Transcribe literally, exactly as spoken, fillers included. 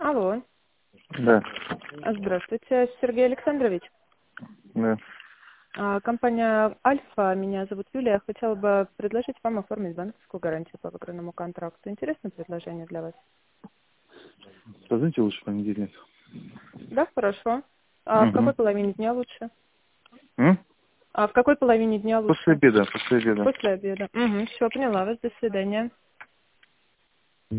Алло. Да. Здравствуйте, Сергей Александрович. Да. А, Компания «Альфа», меня зовут Юлия. Я хотела бы предложить вам оформить банковскую гарантию по выигранному контракту. Интересное предложение для вас? Позвоните лучше в понедельник. Да, хорошо. А в Угу. какой половине дня лучше? М? А в какой половине дня После лучше? обеда, после обеда. После обеда. Угу, все, поняла вас. До свидания.